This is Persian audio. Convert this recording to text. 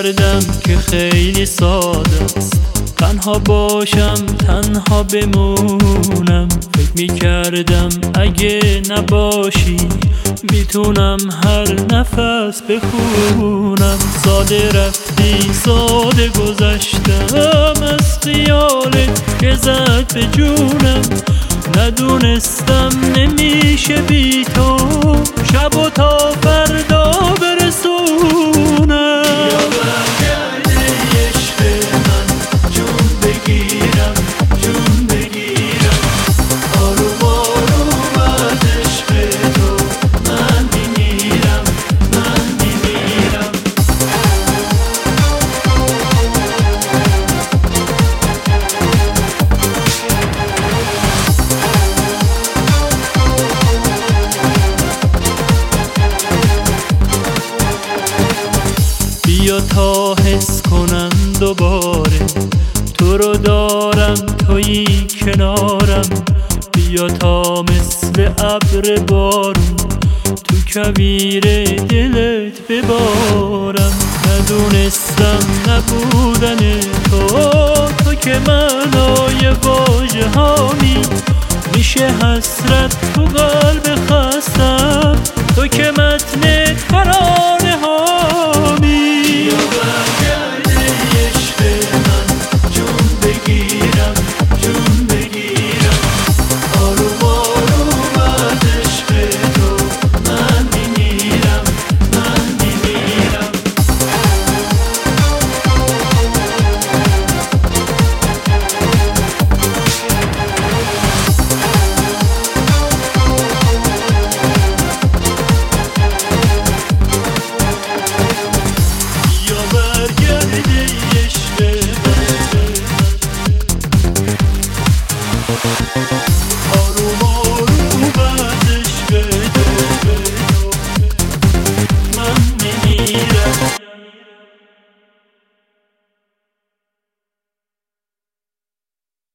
میکردم که خیلی ساده است، تنها باشم تنها بمونم. فکر میکردم اگه نباشی میتونم هر نفس بخونم. ساده رفتی ساده گذشتم از خیالت که زد به جونم. ندونستم نمیشه بی تو شب و تا فردا برسونم. یا برگرده عشق من جون بگیرم جون بگیرم. آروم آروم از عشق تو من میمیرم من میمیرم. بیا تا حس کنم دوباره تو رو دارم، تویی کنارم. بیا تا مثل ابر بارون تو کویر دلت ببارم. ندونستم نبودن تو که معنای واژه هامی. میشه حسرت تو قلب خستم تو که متن ترانه هامی. یا برگرده عشق من جون بگیرم جون بگیرم. آروم آروم از عشق تو من میمیرم من میمیرم. یا برگرده عشق من.